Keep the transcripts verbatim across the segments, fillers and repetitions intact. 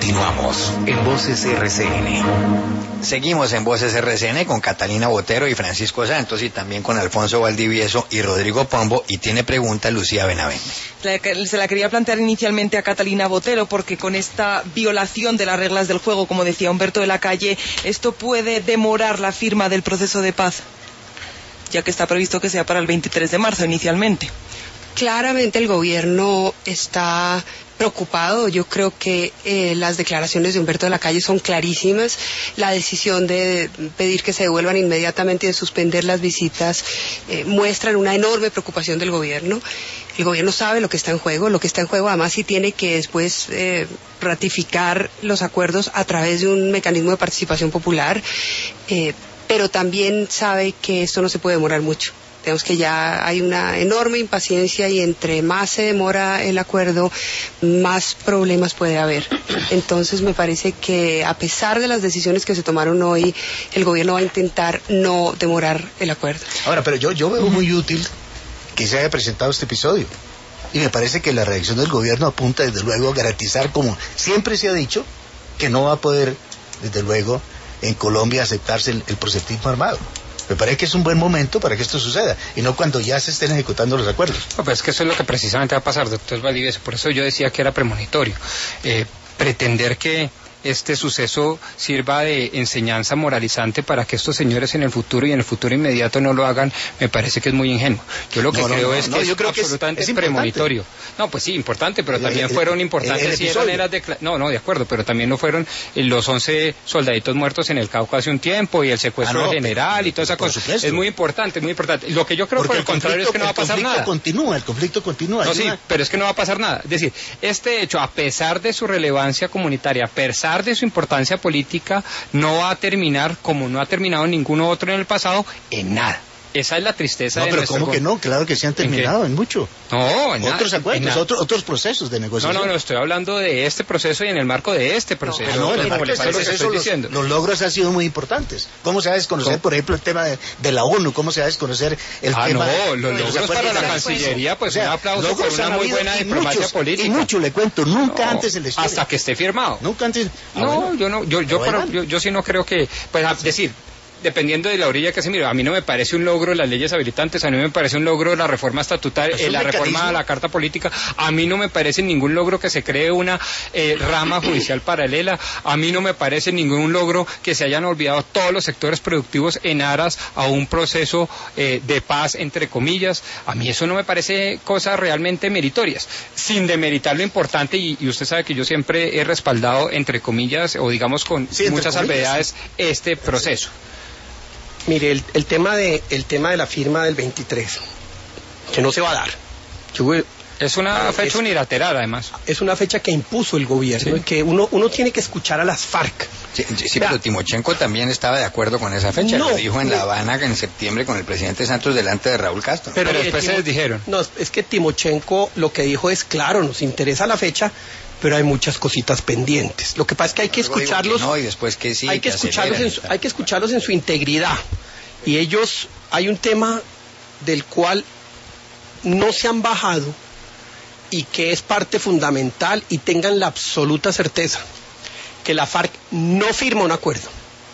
Continuamos en Voces R C N. Seguimos en Voces R C N con Catalina Botero y Francisco Santos y también con Alfonso Valdivieso y Rodrigo Pombo, y tiene pregunta Lucía Benavente. Se la quería plantear inicialmente a Catalina Botero porque con esta violación de las reglas del juego, como decía Humberto de la Calle, ¿esto puede demorar la firma del proceso de paz? Ya que está previsto que sea para el veintitrés de marzo inicialmente. Claramente el gobierno está preocupado. Yo creo que eh, las declaraciones de Humberto de la Calle son clarísimas. La decisión de pedir que se devuelvan inmediatamente y de suspender las visitas eh, muestran una enorme preocupación del gobierno. El gobierno sabe lo que está en juego, lo que está en juego además sí tiene que después eh, ratificar los acuerdos a través de un mecanismo de participación popular, eh, pero también sabe que esto no se puede demorar mucho. Tenemos que ya hay una enorme impaciencia y entre más se demora el acuerdo, más problemas puede haber. Entonces me parece que a pesar de las decisiones que se tomaron hoy, el gobierno va a intentar no demorar el acuerdo. Ahora, pero yo, yo veo muy útil que se haya presentado este episodio. Y me parece que la reacción del gobierno apunta desde luego a garantizar, como siempre se ha dicho, que no va a poder, desde luego, en Colombia aceptarse el, el proselitismo armado. Me parece que es un buen momento para que esto suceda, y no cuando ya se estén ejecutando los acuerdos. No, pues es que eso es lo que precisamente va a pasar, doctor Valdivieso. Por eso yo decía que era premonitorio. Eh, pretender que este suceso sirva de enseñanza moralizante para que estos señores en el futuro y en el futuro inmediato no lo hagan, me parece que es muy ingenuo. Yo lo que no, creo no, no, es que no, yo es creo absolutamente que es, es premonitorio. No, pues sí, importante, pero el, también el, fueron importantes el, el si eran eras de... No, no, de acuerdo, pero también no fueron los once soldaditos muertos en el Cauca hace un tiempo y el secuestro ah, no, del general pero, y toda esa cosa. Supuesto. Es muy importante, muy importante. Lo que yo creo Porque por el, el contrario es que no va a pasar nada. El conflicto continúa, el conflicto continúa. No, sí, una... pero es que no va a pasar nada. Es decir, este hecho, a pesar de su relevancia comunitaria, a pesar de su importancia política, no va a terminar, como no ha terminado ninguno otro en el pasado, en nada. Esa es la tristeza no, de pero nuestro... ¿cómo que no? Claro que se han terminado en, en mucho. No, en otros nada, acuerdos, en otros, otros procesos de negociación. No, no, no, estoy hablando de este proceso y en el marco de este proceso. No, no, en el marco de este proceso los, diciendo. los logros han sido muy importantes. ¿Cómo se va a desconocer, ¿Cómo? por ejemplo, el tema de, de la ONU? ¿Cómo se va a desconocer el ah, tema... no, los de, logros para la Cancillería, pues o sea, un aplauso por una muy buena diplomacia muchos, política. Y mucho, le cuento, nunca no, antes en la historia. Hasta que esté firmado. Nunca antes... Ah, no, bueno. yo no, yo, yo, bueno. pero, yo, yo sí no creo que... Pues a decir... dependiendo de la orilla que se mire, a mí no me parece un logro las leyes habilitantes, a mí me parece un logro la reforma estatutaria, eh, la mecanismo? reforma a la Carta Política, a mí no me parece ningún logro que se cree una eh, rama judicial paralela, a mí no me parece ningún logro que se hayan olvidado todos los sectores productivos en aras a un proceso eh, de paz, entre comillas, a mí eso no me parece cosas realmente meritorias, sin demeritar lo importante, y, y usted sabe que yo siempre he respaldado, entre comillas, o digamos con sí, muchas salvedades, este proceso. Mire, el, el tema de el tema de la firma del veintitrés, que no se va a dar. Yo, es una fecha es, unilateral, además. Es una fecha que impuso el gobierno, sí. y que uno uno tiene que escuchar a las FARC. Sí, sí, pero Timochenko también estaba de acuerdo con esa fecha, no, lo dijo en no. La Habana en septiembre con el presidente Santos delante de Raúl Castro. Pero, pero mire, después Timo, se les dijeron. No, es que Timochenko lo que dijo es, claro, nos interesa la fecha, pero hay muchas cositas pendientes. Lo que pasa es que hay que escucharlos. Que no, y después que sí, hay que, que escucharlos en su, hay que escucharlos en su integridad. Y ellos, hay un tema del cual no se han bajado y que es parte fundamental, y tengan la absoluta certeza que la FARC no firma un acuerdo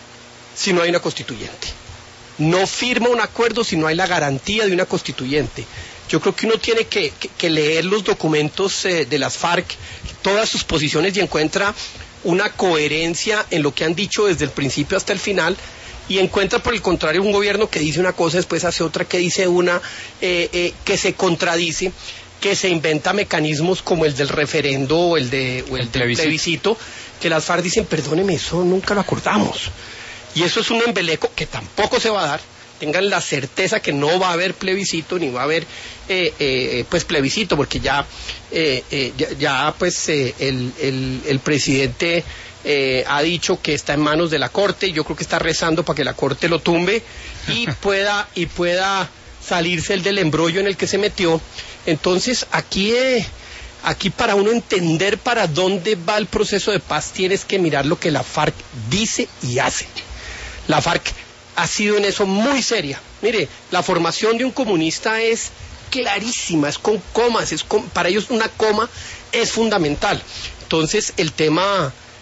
si no hay una constituyente. No firma un acuerdo si no hay la garantía de una constituyente. Yo creo que uno tiene que, que, que leer los documentos eh, de las FARC, todas sus posiciones, y encuentra una coherencia en lo que han dicho desde el principio hasta el final, y encuentra por el contrario un gobierno que dice una cosa, después hace otra, que dice una, eh, eh, que se contradice, que se inventa mecanismos como el del referendo o el, de, o el, el del plebiscito. plebiscito, que las FARC dicen, perdóneme, eso nunca lo acordamos. Y eso es un embeleco que tampoco se va a dar. Tengan la certeza que no va a haber plebiscito, ni va a haber eh, eh, pues plebiscito, porque ya, eh, eh, ya, ya pues eh, el, el, el presidente eh, ha dicho que está en manos de la Corte, y yo creo que está rezando para que la Corte lo tumbe y pueda, y pueda salirse el del embrollo en el que se metió. Entonces aquí, eh, aquí para uno entender para dónde va el proceso de paz, tienes que mirar lo que la FARC dice y hace. La FARC ha sido en eso muy seria. Mire, la formación de un comunista es clarísima, es con comas, es con, para ellos una coma es fundamental. Entonces el tema,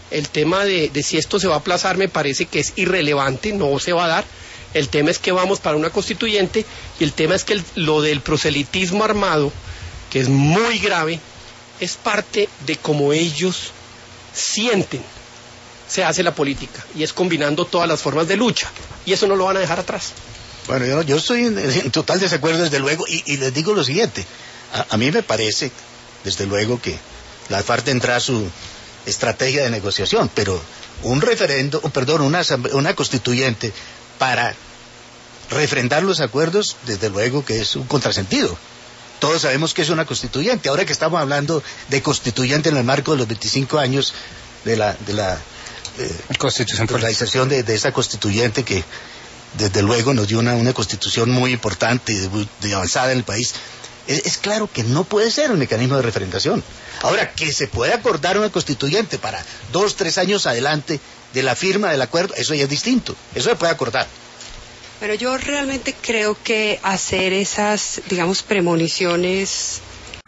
el tema de, de si esto se va a aplazar me parece que es irrelevante, no se va a dar. El tema es que vamos para una constituyente y el tema es que el, lo del proselitismo armado, que es muy grave, es parte de cómo ellos sienten se hace la política, y es combinando todas las formas de lucha, y eso no lo van a dejar atrás. Bueno, yo, yo estoy en, en total desacuerdo, desde luego, y, y les digo lo siguiente, a, a mí me parece, desde luego, que la FARC tendrá su estrategia de negociación, pero un referendo, perdón, una, una constituyente para refrendar los acuerdos, desde luego que es un contrasentido. Todos sabemos que es una constituyente. Ahora que estamos hablando de constituyente en el marco de los veinticinco años de la de la eh, Constitución realización de, de esa constituyente que desde luego nos dio una, una constitución muy importante y de, de avanzada en el país, es, es claro que no puede ser el mecanismo de referendación. Ahora, que se puede acordar una constituyente para dos, tres años adelante de la firma del acuerdo, eso ya es distinto, eso se puede acordar. Pero yo realmente creo que hacer esas, digamos, premoniciones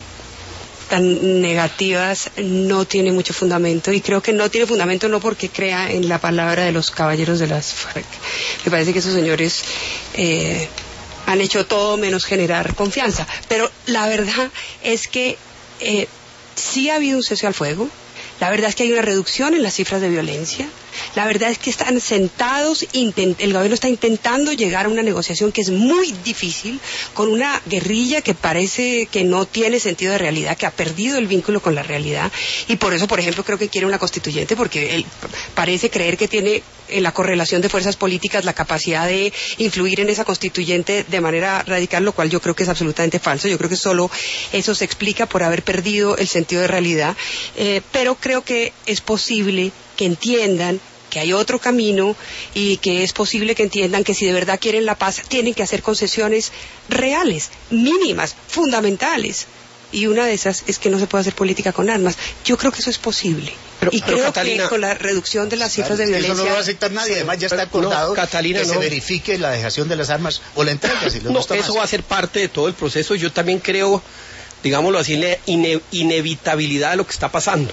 tan negativas no tiene mucho fundamento, y creo que no tiene fundamento no porque crea en la palabra de los caballeros de las FARC. Me parece que esos señores eh, han hecho todo menos generar confianza, pero la verdad es que eh, sí ha habido un cese al fuego. La verdad es que hay una reducción en las cifras de violencia. La verdad es que están sentados, intent- el gobierno está intentando llegar a una negociación que es muy difícil, con una guerrilla que parece que no tiene sentido de realidad, que ha perdido el vínculo con la realidad, y por eso, por ejemplo, creo que quiere una constituyente, porque él parece creer que tiene en la correlación de fuerzas políticas la capacidad de influir en esa constituyente de manera radical, lo cual yo creo que es absolutamente falso. Yo creo que solo eso se explica por haber perdido el sentido de realidad, eh, pero creo que es posible que entiendan que hay otro camino, y que es posible que entiendan que si de verdad quieren la paz tienen que hacer concesiones reales, mínimas, fundamentales, y una de esas es que no se puede hacer política con armas. Yo creo que eso es posible, pero, y pero creo Catalina, que con la reducción de las cifras de violencia eso no lo va a aceptar nadie, además ya está acordado, no, Catalina, que no. se verifique la dejación de las armas o la entrega, si les no, gusta eso más. va a ser parte de todo el proceso. Yo también creo, digámoslo así, en la ine- inevitabilidad de lo que está pasando.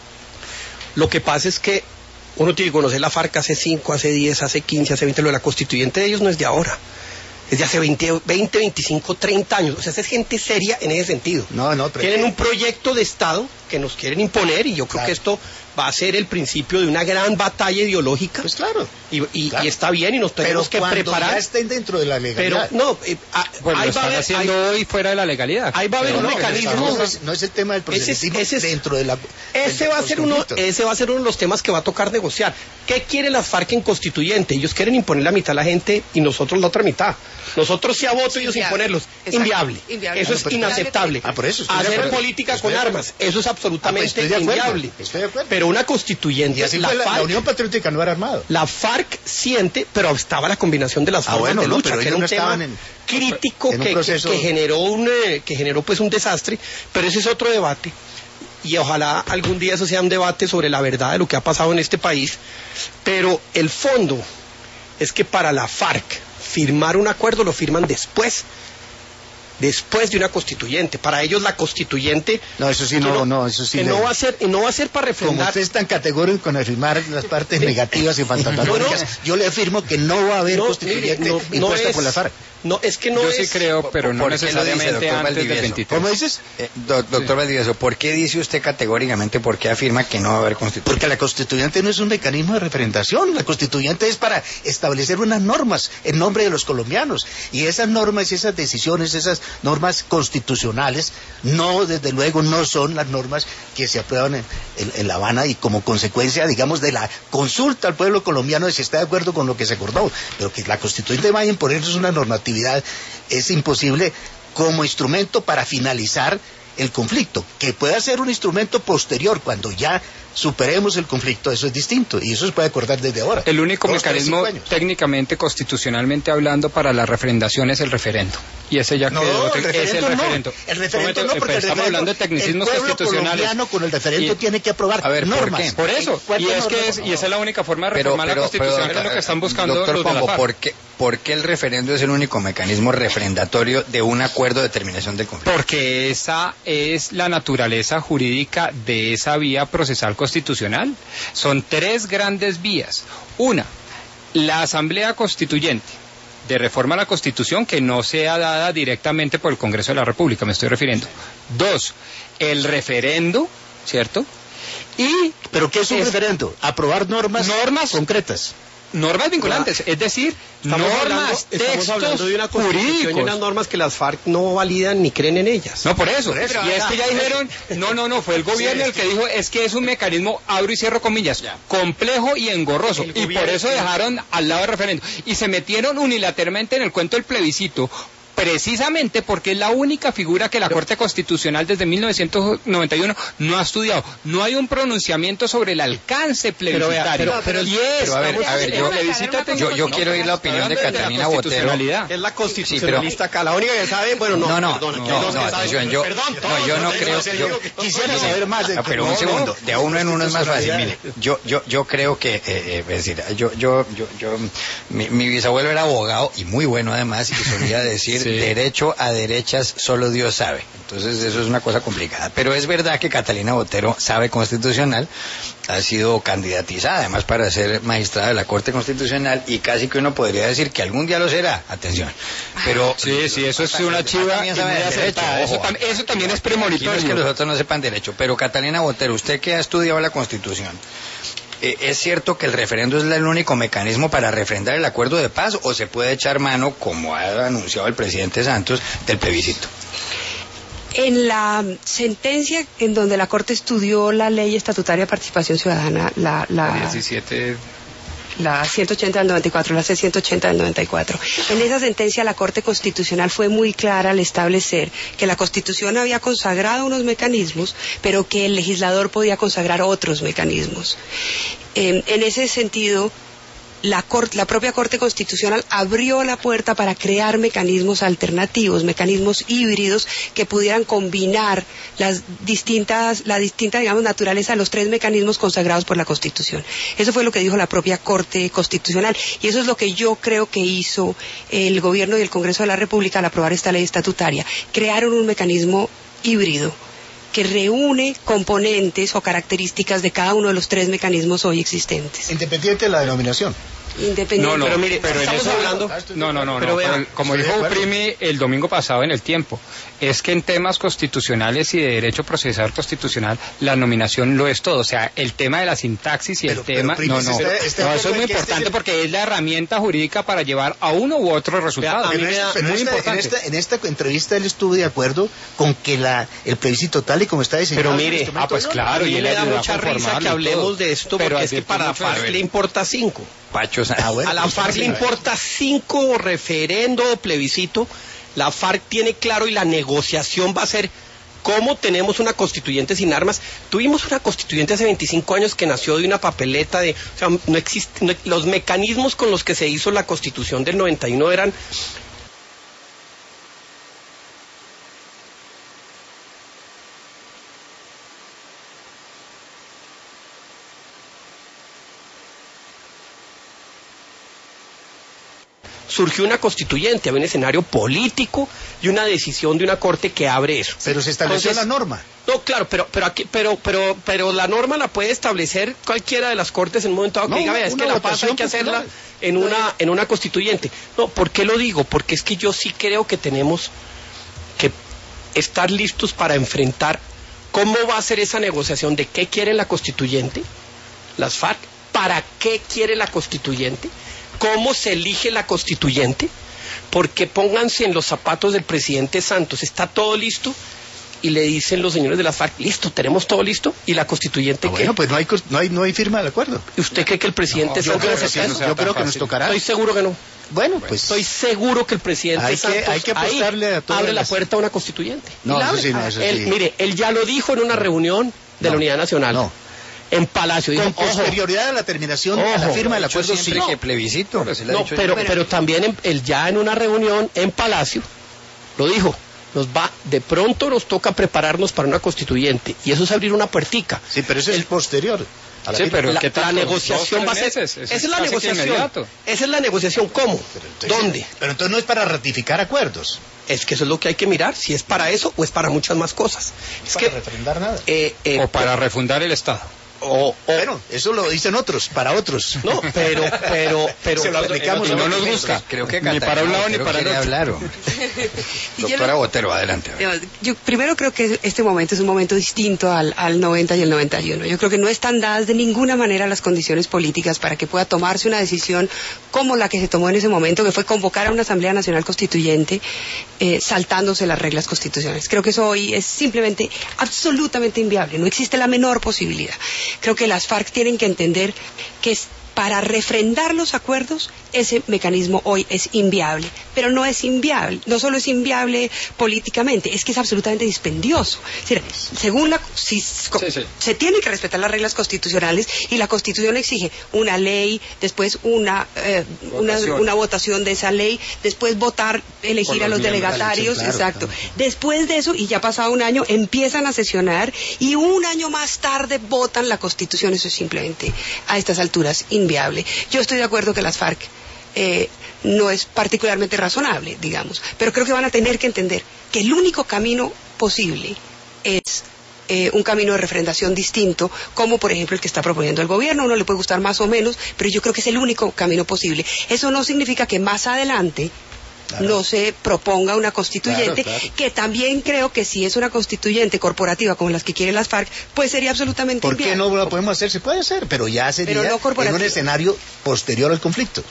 Lo que pasa es que uno tiene que conocer la FARC hace cinco, hace diez, hace quince, hace veinte. Lo de la constituyente de ellos no es de ahora, es de hace veinte, veinticinco, treinta años. O sea, es gente seria en ese sentido. No, no, pero tienen un proyecto de Estado que nos quieren imponer, y yo creo claro. que esto va a ser el principio de una gran batalla ideológica. Pues claro. Y, y, claro. y está bien, y nos tenemos pero que preparar. Ya estén dentro de la legalidad. Pero no, eh, a, Bueno, ahí lo va a están haber, haciendo ahí, hoy fuera de la legalidad. ahí va a haber Pero un no, mecanismo. No es, no es el tema del proselitismo Ese es- ese es- dentro de la... Ese del- va a del ser uno, conflicto. ese va a ser uno de los temas que va a tocar negociar. ¿Qué quiere las FARC en constituyente? Ellos quieren imponer la mitad a la gente y nosotros la otra mitad. Nosotros sí a voto y ellos Inviable. imponerlos. Exacto. Inviable. Inviable. Eso es Ah, pues, inaceptable. ah, por eso estoy de Hacer acuerdo. política Estoy con de acuerdo. armas, eso es Ah, absolutamente pues estoy de acuerdo. inviable. Estoy de acuerdo. Pero una constituyente, Y así la fue la, la FARC, Unión Patriótica no era armado. la FARC siente, pero estaba la combinación de las Ah, formas bueno, de no, lucha, pero que ellos era un no tema estaban en- crítico en un que, proceso- que, que generó un eh, que generó pues un desastre, pero ese es otro debate, y ojalá algún día eso sea un debate sobre la verdad de lo que ha pasado en este país. Pero el fondo es que para la FARC firmar un acuerdo lo firman después después de una constituyente. Para ellos la constituyente No, eso sí, que no, no, eso sí que le- no va a ser no va a ser para Como refrendar. usted es tan categórico con afirmar las partes negativas y fantasmagóricas, No, no. yo le afirmo que no va a haber No, constituyente mire, no- no impuesta es- por la FARC. No, es que no Yo es. sí creo, pero no ¿Por qué lo dice, necesariamente doctor antes del Valdivieso? veintitrés. ¿Cómo dices? Eh, doc- doctor Valdivieso, ¿por qué dice usted categóricamente, por qué afirma que no va a haber constitución? Porque la constituyente no es un mecanismo de referendación, la constituyente es para establecer unas normas en nombre de los colombianos, y esas normas y esas decisiones, esas normas constitucionales, no, desde luego, no son las normas que se aprueban en, en- en La Habana, y como consecuencia, digamos, de la consulta al pueblo colombiano de si está de acuerdo con lo que se acordó. Pero que la constituyente vaya a imponernos una normatividad es imposible como instrumento para finalizar el conflicto. Que pueda ser un instrumento posterior cuando ya superemos el conflicto, eso es distinto, y eso se puede acordar desde ahora. El único Dos, tres, mecanismo cinco años. técnicamente, constitucionalmente hablando, para la refrendación es el referendo. Y ese ya No, quedó, el es referendo el no. referendo. El referendo no, porque Pero el estamos referendo, hablando de tecnicismos el pueblo constitucionales. colombiano con el referendo Y- tiene que aprobar A ver, ¿por normas. qué? Por eso, ¿Cuántas y es que normas? es, y esa es la única forma de Pero, reformar pero, la Constitución, pero, que es lo que están buscando doctor los de la Pombo, FARC. ¿por qué, ¿por qué el referendo es el único mecanismo refrendatorio de un acuerdo de terminación del conflicto? Porque esa es la naturaleza jurídica de esa vía procesal constitucional. Son tres grandes vías. Una, la Asamblea Constituyente de reforma a la Constitución, que no sea dada directamente por el Congreso de la República, me estoy refiriendo. Dos, el referendo, ¿cierto? Y ¿pero qué es un es, referendo? Aprobar normas, normas concretas. Normas vinculantes, es decir, estamos normas, hablando, textos estamos hablando de una constitución jurídicos. y unas normas que las FARC no validan ni creen en ellas. No, por eso. Por eso y es que ya dijeron, no, no, no, fue el gobierno Sí, el que dijo, es que es un mecanismo, abro y cierro comillas, ya. complejo y engorroso. El Y gobierno, por eso sí. dejaron al lado el referendo. Y se metieron unilateralmente en el cuento del plebiscito, precisamente porque es la única figura que la Pero, Corte Constitucional desde mil novecientos noventa y uno no ha estudiado. No hay un pronunciamiento sobre el alcance plebiscitario. Pero, pero, pero, y es, pero a ver, a ver, el yo- plebiscito yo- yo quiero oír la opinión de Catalina Botero. Es la constitucionalista acá, la única que sabe, bueno, no, No, no, perdona, no, que no, los que no, saben- atención, yo, perdón, no, todos yo no los creo, que yo digo que- Quisiera no, saber más de Ah, pero no, un no, segundo, de a uno en uno es más fácil. Mire, yo, yo, yo creo que, eh, eh, es decir, yo, yo, yo, yo, mi, mi bisabuelo era abogado y muy bueno además y solía decir Sí. derecho a derechas solo Dios sabe. Entonces eso es una cosa complicada. Pero es verdad que Catalina Botero sabe constitucional, ha sido candidatizada además para ser magistrada de la Corte Constitucional y casi que uno podría decir que algún día lo será. Atención. Pero Sí, sí, eso es una chiva también y sabe muy de derecho, acertada. Eso, ojo. tam- eso también es Aquí no premonitorio. es que los otros no sepan derecho, pero Catalina Botero, usted que ha estudiado la Constitución, eh, ¿es cierto que el referendo es el único mecanismo para refrendar el acuerdo de paz o se puede echar mano, como ha anunciado el presidente Santos, del plebiscito? En la sentencia en donde la Corte estudió la Ley Estatutaria de Participación Ciudadana, la, la, diecisiete la ciento ochenta del noventa y cuatro, la C ciento ochenta del noventa y cuatro. En esa sentencia la Corte Constitucional fue muy clara al establecer que la Constitución había consagrado unos mecanismos, pero que el legislador podía consagrar otros mecanismos. Eh, en ese sentido, la, Corte, la propia Corte Constitucional abrió la puerta para crear mecanismos alternativos, mecanismos híbridos que pudieran combinar las distintas, la distinta, digamos, naturaleza de los tres mecanismos consagrados por la Constitución. Eso fue lo que dijo la propia Corte Constitucional y eso es lo que yo creo que hizo el Gobierno y el Congreso de la República al aprobar esta ley estatutaria. Crearon un mecanismo híbrido que reúne componentes o características de cada uno de los tres mecanismos hoy existentes. Independiente de la denominación. Independiente. No, no, Pero mire, pero en estamos eso- hablando- No, no, no, Pero no, vea, pero como estoy de dijo acuerdo. Primi el domingo pasado en El Tiempo, es que en temas constitucionales y de derecho procesal constitucional, la nominación lo es todo. O sea, el tema de la sintaxis y Pero- el pero, tema... Primi, no, ¿está- no, está de no, eso acuerdo es en muy que este importante es el- porque es la herramienta jurídica para llevar a uno u otro resultado. a mí Pero me en da- esta- pero muy en esta- importante. En esta, en esta entrevista él estuvo de acuerdo con que la, el plebiscito tal y como está diseñado... Pero es un mire, instrumento ah, pues idóneo. claro, a mí y él me da ayudó a mucha risa conformarlo que y hablemos todo. de esto Pero porque es que advirtió para la mucho de FARC ver. le importa cinco. Pachos, Ah, bueno. A la FARC le importa cinco referendo o plebiscito. La FARC tiene claro y la negociación va a ser cómo tenemos una constituyente sin armas. Tuvimos una constituyente hace veinticinco años que nació de una papeleta de... O sea, no existe, no- los mecanismos con los que se hizo la constitución del noventa y uno eran... Surgió una constituyente, había un escenario político y una decisión de una corte que abre eso. Pero se estableció Entonces, la norma. No, claro, pero pero aquí pero pero pero la norma la puede establecer cualquiera de las cortes en un momento dado que No, diga, una- vea, es que una la paz hay votación que hacerla popular. en una en una constituyente. No, ¿por qué lo digo? Porque es que yo sí creo que tenemos que estar listos para enfrentar cómo va a ser esa negociación de qué quiere la constituyente, las FARC, para qué quiere la constituyente, cómo se elige la constituyente, porque pónganse en los zapatos del presidente Santos, está todo listo y le dicen los señores de la FARC, listo, tenemos todo listo y la constituyente Ah, que bueno, pues no hay, cos- no hay, no hay firma del acuerdo. ¿usted cree que el presidente No, yo Santos creo que acepta sí, eso? no Yo tan creo que nos fácil. tocará. Estoy seguro que no. Bueno, pues... Estoy seguro que el presidente Hay que- Santos hay que apostarle ahí a todas abre la las- puerta a una constituyente. No, Y la eso abre. sí, no, eso Él- sí. Mire, él ya lo dijo en una reunión de No. la Unidad Nacional. No. En Palacio. Dijo, Con ojo, posterioridad a la terminación de la Ojo, firma del Lo ha dicho acuerdo, sí. siempre que plebiscito. Se le ha no, dicho pero, siempre. pero también en- él ya en una reunión en Palacio lo dijo. Nos va, de pronto nos toca prepararnos para una constituyente y eso es abrir una puertica. Sí, pero eso es posterior. A la sí, pero la, la negociación va a ser... Esa es la negociación. Esa es la negociación. ¿Cómo? Pero entonces, ¿Dónde? Pero entonces no es para ratificar acuerdos. Es que eso es lo que hay que mirar, si es para eso o es para muchas más cosas. Es para que refrendar nada. Eh, eh, o para refundar el Estado. O, o, bueno, eso lo dicen otros, para otros. No, pero, pero, pero se lo aplicamos y no nos gusta. Creo que ni para un lado ni para el otro. Hablar, Doctora Botero, adelante. Yo primero creo que este momento es un momento distinto al, al noventa y el noventa y uno. Yo creo que no están dadas de ninguna manera las condiciones políticas para que pueda tomarse una decisión como la que se tomó en ese momento, que fue convocar a una Asamblea Nacional Constituyente eh, saltándose las reglas constitucionales. Creo que eso hoy es simplemente absolutamente inviable. No existe la menor posibilidad. Creo que las FARC tienen que entender que es para refrendar los acuerdos, ese mecanismo hoy es inviable. Pero no es inviable, no solo es inviable políticamente, es que es absolutamente dispendioso. Es decir, según la, si, sí, sí. se tienen que respetar las reglas constitucionales y la Constitución exige una ley, después una, eh, una, una votación de esa ley, después votar, elegir a los delegatarios, claro, exacto. Claro. Después de eso, y ya ha pasado un año, empiezan a sesionar y un año más tarde votan la Constitución. Eso es simplemente, a estas alturas, inviable. Yo estoy de acuerdo que las FARC eh, no es particularmente razonable, digamos, pero creo que van a tener que entender que el único camino posible es eh, un camino de refrendación distinto, como por ejemplo el que está proponiendo el gobierno. Uno le puede gustar más o menos, pero yo creo que es el único camino posible. Eso no significa que más adelante Claro. no se proponga una constituyente, claro, claro. que también creo que si es una constituyente corporativa como las que quieren las FARC, pues sería absolutamente ¿Por inviable. qué no la podemos hacer? Se puede hacer, pero ya sería pero no en un escenario posterior al conflicto.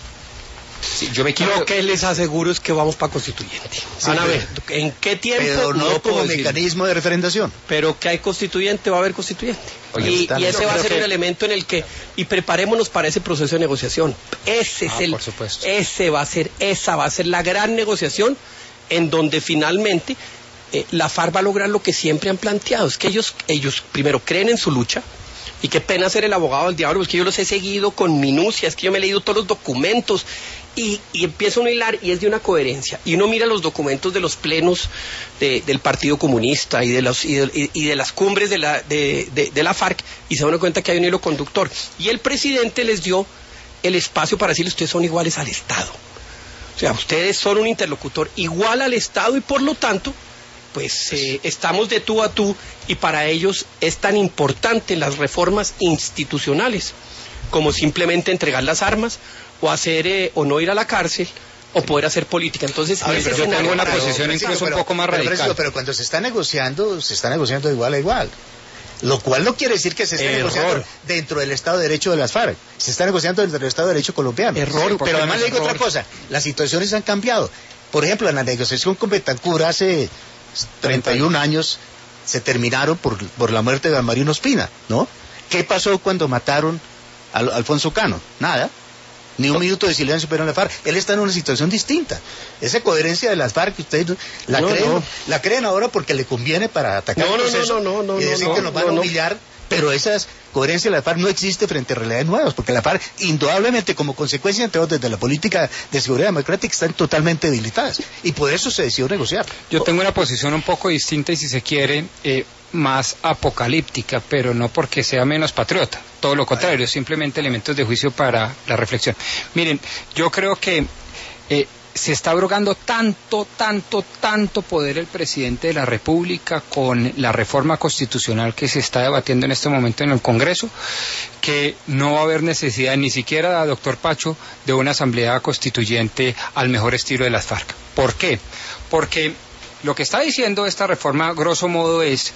Sí, yo me quiero... Lo que les aseguro es que vamos para constituyente. Sí, Van a ver, ¿en qué tiempo? Pero no, no como mecanismo de referendación. Pero que hay constituyente, va a haber constituyente. Oye, y, y ese va a ser que... un elemento en el que... Y preparémonos para ese proceso de negociación. Ese es ah, el... por supuesto. Ese va a ser, esa va a ser la gran negociación en donde finalmente eh, la FARC va a lograr lo que siempre han planteado. Es que ellos, ellos primero creen en su lucha. Y qué pena ser el abogado del diablo, es que yo los he seguido con minucia, es que yo me he leído todos los documentos y, y empiezo a uno hilar y es de una coherencia. Y uno mira los documentos de los plenos de, del Partido Comunista y de, los, y de, y de las cumbres de la, de, de, de la FARC y se dan cuenta que hay un hilo conductor. Y el presidente les dio el espacio para decirle, ustedes son iguales al Estado. O sea, ustedes son un interlocutor igual al Estado y por lo tanto... pues eh, estamos de tú a tú y para ellos es tan importante las reformas institucionales como simplemente entregar las armas o hacer eh, o no ir a la cárcel o poder hacer política. Entonces, ver, pero yo tengo una pero, posición pero, incluso pero, un poco más pero, radical. Pero, pero cuando se está negociando, se está negociando de igual a igual. Lo cual no quiere decir que se esté Error. negociando dentro del Estado de Derecho de las FARC. Se está negociando dentro del Estado de Derecho colombiano. Error. Sí, pero además no le digo error. otra cosa. Las situaciones han cambiado. Por ejemplo, en la negociación con Betancur hace treinta y un años se terminaron por, por la muerte de Almarino Ospina, ¿no? ¿Qué pasó cuando mataron a Alfonso Cano? Nada. Ni un minuto de silencio pero en la FARC. Él está en una situación distinta. Esa coherencia de las FARC, ustedes la, no, creen, no. la creen ahora porque le conviene para atacar no, el proceso no, no, no, y decir no, que nos van no, a humillar. Pero esa coherencia de la FARC no existe frente a realidades nuevas, porque la FARC, indudablemente, como consecuencia de todo, desde la política de seguridad democrática, están totalmente debilitadas. Y por eso se decidió negociar. Yo tengo una posición un poco distinta y, si se quiere, eh, más apocalíptica, pero no porque sea menos patriota. Todo lo contrario, simplemente elementos de juicio para la reflexión. Miren, yo creo que... Eh, se está abrogando tanto, tanto, tanto poder el presidente de la República con la reforma constitucional que se está debatiendo en este momento en el Congreso, que no va a haber necesidad ni siquiera, doctor Pacho, de una asamblea constituyente al mejor estilo de las FARC. ¿Por qué? Porque lo que está diciendo esta reforma, grosso modo, es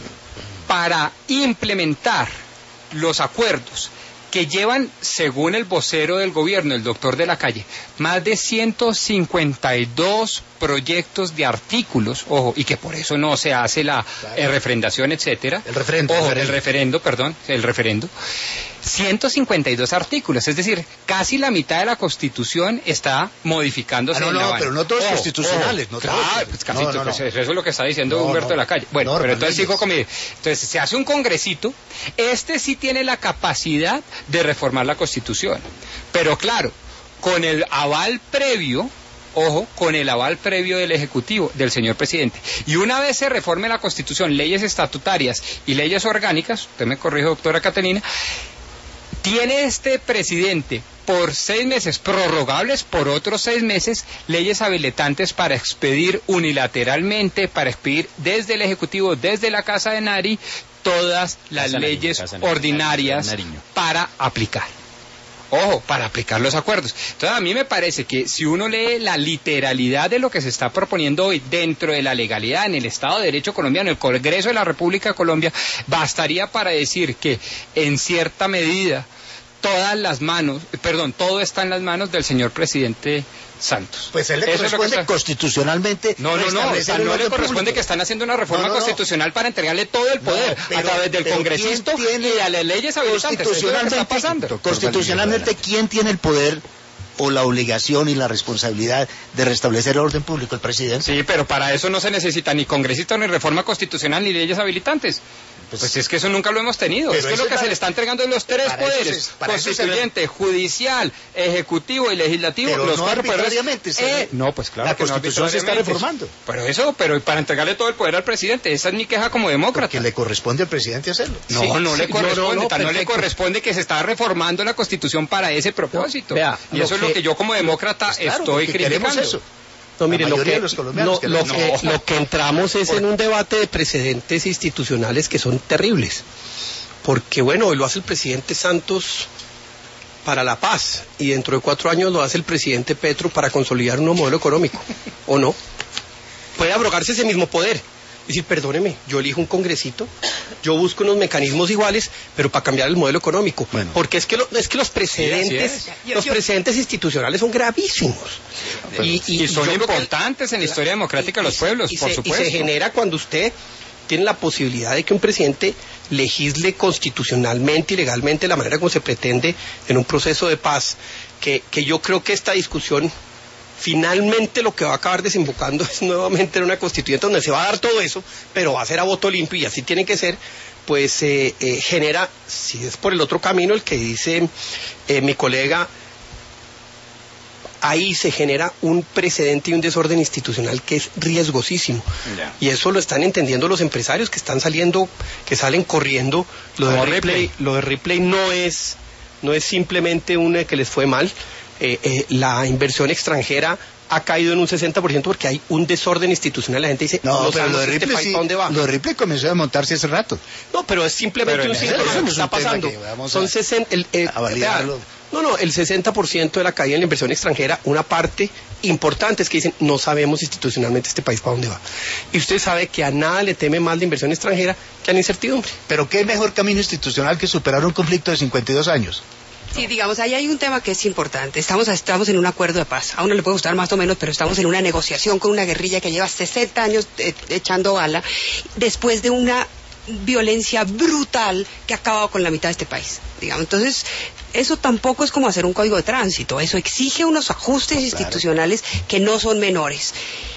para implementar los acuerdos que llevan, según el vocero del gobierno, el doctor de la Calle, más de ciento cincuenta y dos proyectos de artículos, ojo, y que por eso no se hace la eh, refrendación, etcétera. El referendo. Ojo, el referendo. el referendo, perdón, el referendo. ciento cincuenta y dos artículos, es decir, casi la mitad de la Constitución está modificándose. Ah, no, en no, la pero no todos ojo, constitucionales. Ojo, no claro, todos. pues casi no, no, no. Eso es lo que está diciendo no, Humberto no, de la Calle. Bueno, no, pero entonces no, sigo conmigo. Entonces se hace un congresito, este sí tiene la capacidad de reformar la Constitución, pero claro, con el aval previo, ojo, con el aval previo del Ejecutivo, del señor presidente. Y una vez se reforme la Constitución, leyes estatutarias y leyes orgánicas, usted me corrige, doctora Catalina, tiene este presidente por seis meses, prorrogables por otros seis meses, leyes habilitantes para expedir unilateralmente, para expedir desde el Ejecutivo, desde la Casa de Nari, todas las Casa leyes Nariño, ordinarias Nariño. para aplicar. Ojo, para aplicar los acuerdos. Entonces a mí me parece que si uno lee la literalidad de lo que se está proponiendo hoy dentro de la legalidad, en el Estado de Derecho colombiano, el Congreso de la República de Colombia, bastaría para decir que en cierta medida todas las manos, perdón, todo está en las manos del señor presidente Santos. Pues él le Eso corresponde es lo que está... constitucionalmente. No, no, no, o sea, no le corresponde público. Que están haciendo una reforma no, no, no. constitucional para entregarle todo el poder no, pero, a través del congresista y a las leyes habilitantes. Constitucionalmente, Eso es lo que está pasando. Constitucionalmente, ¿quién tiene el poder o la obligación y la responsabilidad de restablecer el orden público? El presidente. Sí, pero para eso no se necesita ni congresista, ni reforma constitucional, ni leyes habilitantes. Pues, pues es que eso nunca lo hemos tenido. Es que lo que para, se le está entregando en los tres poderes, constituyente, se... judicial, ejecutivo y legislativo, pero los no cuatro poderes. Eh, no, pues claro la que Constitución no se está reformando. Pero eso, pero para entregarle todo el poder al presidente, esa es mi queja como demócrata. Que le corresponde al presidente hacerlo. No, sí, no sí, le corresponde, no, no, no, no le corresponde que se está reformando la Constitución para ese propósito. No, vea, y eso que, es lo que yo como demócrata pues claro, estoy criticando. Eso. No, mire, lo que, no, que lo, que, no. lo que entramos es en un debate de precedentes institucionales que son terribles. Porque, bueno, hoy lo hace el presidente Santos para la paz y dentro de cuatro años lo hace el presidente Petro para consolidar un nuevo modelo económico. ¿O no? Puede abrogarse ese mismo poder. Es decir, perdóneme, yo elijo un congresito, yo busco unos mecanismos iguales, pero para cambiar el modelo económico. Bueno. Porque es que, lo, es que los precedentes sí, es. los precedentes institucionales son gravísimos. Y, y, y son y importantes que, en la historia democrática de los pueblos, y por se, supuesto. Y se genera cuando usted tiene la posibilidad de que un presidente legisle constitucionalmente y legalmente de la manera como se pretende en un proceso de paz, que, que yo creo que esta discusión... Finalmente lo que va a acabar desembocando es nuevamente en una constituyente donde se va a dar todo eso, pero va a ser a voto limpio y así tiene que ser, pues eh, eh, genera, si es por el otro camino el que dice eh, mi colega, ahí se genera un precedente y un desorden institucional que es riesgosísimo. Yeah. Y eso lo están entendiendo los empresarios que están saliendo, que salen corriendo. Lo de Ripley, lo de Ripley no es, no es simplemente una que les fue mal. Eh, eh, la inversión extranjera ha caído en un sesenta por ciento porque hay un desorden institucional. La gente dice, no, no pero lo de Ripley este sí, ¿dónde va? Lo de Ripley comenzó a montarse hace rato. No, pero es simplemente pero un síntoma de lo que está pasando. Que Son sesenta, el, el, a validarlo. No, no, el sesenta por ciento de la caída en la inversión extranjera, una parte importante es que dicen, no sabemos institucionalmente este país para dónde va. Y usted sabe que a nada le teme más la inversión extranjera que a la incertidumbre. Pero ¿qué mejor camino institucional que superar un conflicto de cincuenta y dos años? Sí, digamos, ahí hay un tema que es importante. Estamos, estamos en un acuerdo de paz. A uno le puede gustar más o menos, pero estamos en una negociación con una guerrilla que lleva sesenta años eh, echando bala, después de una violencia brutal que ha acabado con la mitad de este país. Digamos, entonces, eso tampoco es como hacer un código de tránsito. Eso exige unos ajustes claro. institucionales que no son menores.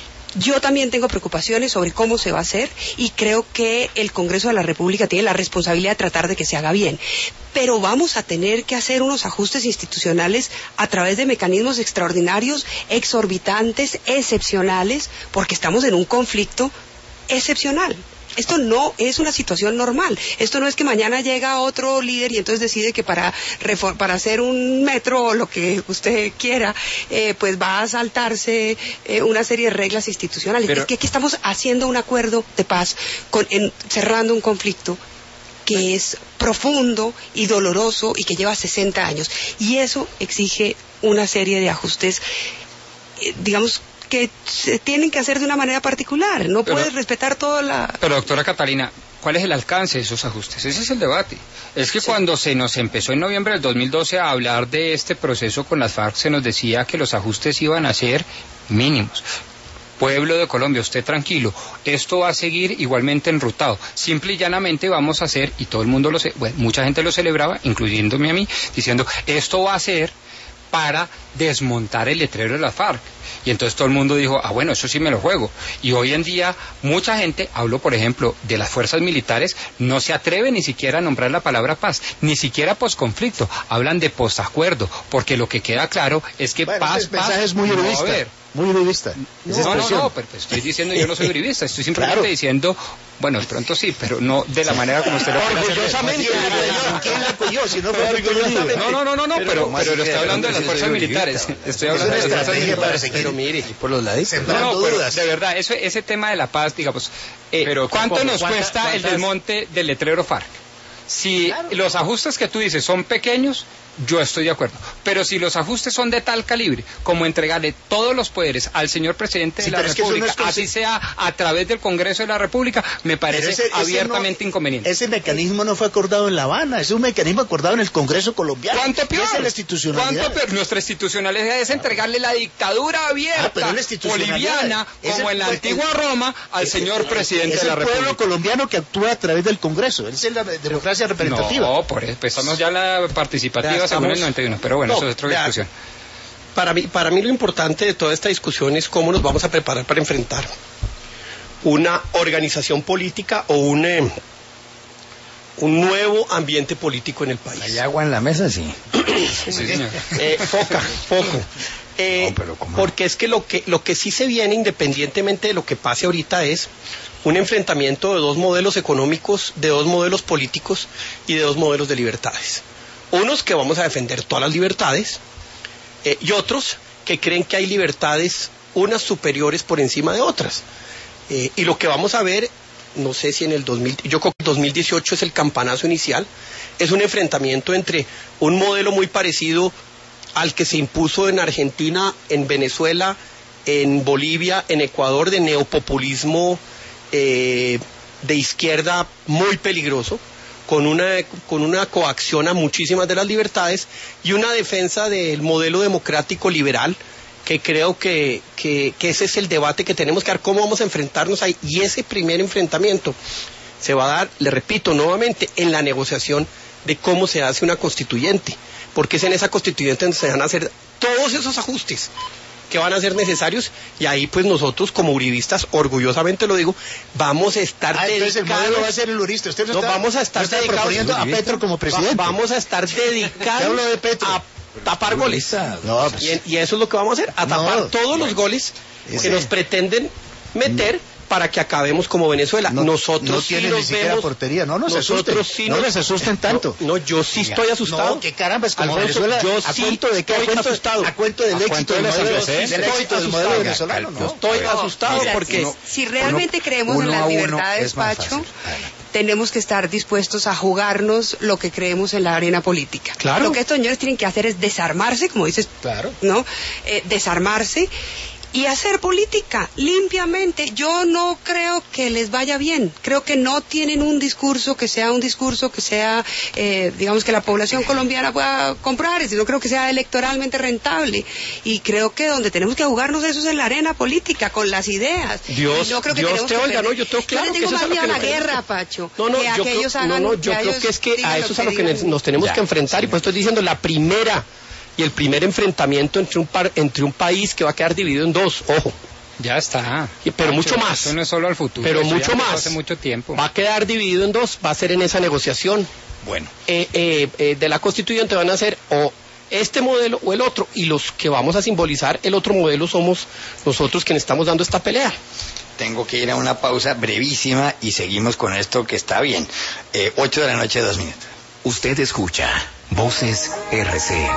Yo también tengo preocupaciones sobre cómo se va a hacer y creo que el Congreso de la República tiene la responsabilidad de tratar de que se haga bien. Pero vamos a tener que hacer unos ajustes institucionales a través de mecanismos extraordinarios, exorbitantes, excepcionales, porque estamos en un conflicto excepcional. Esto no es una situación normal. Esto no es que mañana llega otro líder y entonces decide que para para hacer un metro o lo que usted quiera, eh, pues va a saltarse eh, una serie de reglas institucionales. Pero... es que aquí estamos haciendo un acuerdo de paz, con, en, cerrando un conflicto que es profundo y doloroso y que lleva sesenta años. Y eso exige una serie de ajustes, eh, digamos, que se tienen que hacer de una manera particular, no pero, puedes respetar toda la... Pero doctora Catalina, ¿cuál es el alcance de esos ajustes? Ese es el debate. Es que sí. Cuando se nos empezó en noviembre del dos mil doce a hablar de este proceso con las FARC, se nos decía que los ajustes iban a ser mínimos. Pueblo de Colombia, usted tranquilo, esto va a seguir igualmente enrutado. Simple y llanamente vamos a hacer, y todo el mundo lo sé, bueno, mucha gente lo celebraba, incluyéndome a mí, diciendo, esto va a ser para desmontar el letrero de la FARC. Y entonces todo el mundo dijo, ah bueno, eso sí me lo juego. Y hoy en día mucha gente, hablo por ejemplo de las fuerzas militares, no se atreve ni siquiera a nombrar la palabra paz, ni siquiera posconflicto, hablan de posacuerdo, porque lo que queda claro es que bueno, paz, ese paz mensaje es muy no va a egoísta. haber. muy uribista. No, no, no, no, pero estoy diciendo yo no soy uribista, estoy simplemente claro. diciendo, bueno, de pronto sí, pero no de la manera como usted lo quiere hacer. Orgullosamente. ¿Quién la apoyó? Si no fue orgullosamente. No, no, no, no, no, pero, pero le estoy hablando de las fuerzas militares. Estoy hablando de las fuerzas militares. Pero mire, por los lados. No, no, pero de verdad, eso, ese tema de la paz, digamos, eh, pero ¿cuánto nos cuesta el desmonte del letrero FARC? Si claro. los ajustes que tú dices son pequeños, yo estoy de acuerdo. Pero si los ajustes son de tal calibre como entregarle todos los poderes al señor presidente sí, de la República, es no es así sea a través del Congreso de la República, me parece ese, ese no, abiertamente inconveniente. Ese mecanismo no fue acordado en La Habana, es un mecanismo acordado en el Congreso colombiano. ¿Cuánto peor? Es la institucionalidad. ¿Cuánto peor? Nuestra institucionalidad es entregarle la dictadura abierta ah, boliviana, como en la el, antigua el, Roma, al el, señor el, presidente de la República. Es el pueblo colombiano que actúa a través del Congreso, esa es la democracia representativa. No, por eso estamos ya en la participativa según el noventa y uno, pero bueno, no, eso es otra ya, discusión. Para mí, para mí lo importante de toda esta discusión es cómo nos vamos a preparar para enfrentar una organización política o un, eh, un nuevo ambiente político en el país. ¿Hay agua en la mesa? Sí. Sí, señor. Eh, poca, poco. Eh, no, pero porque es que lo que lo que sí se viene, independientemente de lo que pase ahorita, es un enfrentamiento de dos modelos económicos, de dos modelos políticos y de dos modelos de libertades. Unos que vamos a defender todas las libertades eh, y otros que creen que hay libertades unas superiores por encima de otras. Eh, y lo que vamos a ver, no sé si en el dos mil, yo creo que el dos mil dieciocho es el campanazo inicial, es un enfrentamiento entre un modelo muy parecido al que se impuso en Argentina, en Venezuela, en Bolivia, en Ecuador, de neopopulismo eh, de izquierda muy peligroso, con una, con una coacción a muchísimas de las libertades y una defensa del modelo democrático liberal, que creo que, que, que ese es el debate que tenemos que dar, cómo vamos a enfrentarnos ahí. Y ese primer enfrentamiento se va a dar, le repito nuevamente, en la negociación de cómo se hace una constituyente, porque es en esa constituyente donde se van a hacer todos esos ajustes que van a ser necesarios, y ahí pues nosotros como uribistas, orgullosamente lo digo, vamos a estar ah, dedicados... el modelo va a ser el uribista. Usted no, no está, vamos a estar no está dedicados proponiendo a Petro como presidente. Va, vamos a estar dedicados de Petro? a tapar goles. No, pues, y, y eso es lo que vamos a hacer, a tapar no, todos bueno, los goles ese. que nos pretenden meter no. para que acabemos como Venezuela. No, nosotros no tiene sí ni siquiera vemos, portería, no nos asusten, sí no nos, les asusten tanto. No, no yo sí estoy asustado. No, que caramba, es como Alfonso, Venezuela, yo a sí cuento de qué, a cuento, asustado. a cuento del a éxito del modelo, sí del éxito del modelo venezolano. Yo estoy asustado Mira, porque... Si, si realmente uno, creemos uno en las libertades, Pacho, tenemos que estar dispuestos a jugarnos lo que creemos en la arena política. Claro. Lo que estos señores tienen que hacer es desarmarse, como dices, claro. ¿no? Eh, desarmarse y hacer política limpiamente. Yo no creo que les vaya bien. Creo que no tienen un discurso que sea un discurso que sea, eh, digamos, que la población colombiana pueda comprar, sino creo que sea electoralmente rentable. Y creo que donde tenemos que jugarnos eso es en la arena política, con las ideas. Dios, yo creo que Dios te que oiga, no, yo tengo claro yo que tengo eso más es a lo miedo que a la nos guerra, Pacho. No, no, que yo, a que creo, ellos no, hagan, no, yo que creo que es que a eso es a lo que digan. nos tenemos ya, que enfrentar, sí. Y pues estoy diciendo la primera y el primer enfrentamiento entre un, par, entre un país que va a quedar dividido en dos, ojo. Ya está. Pero mucho más. Eso no es solo al futuro. Pero mucho más. Hace mucho tiempo. Va a quedar dividido en dos. Va a ser en esa negociación. Bueno. Eh, eh, eh, de la constituyente van a ser o este modelo o el otro. Y los que vamos a simbolizar el otro modelo somos nosotros quienes estamos dando esta pelea. Tengo que ir a una pausa brevísima y seguimos con esto que está bien. Eh, ocho de la noche, dos minutos. Usted escucha Voces R C N.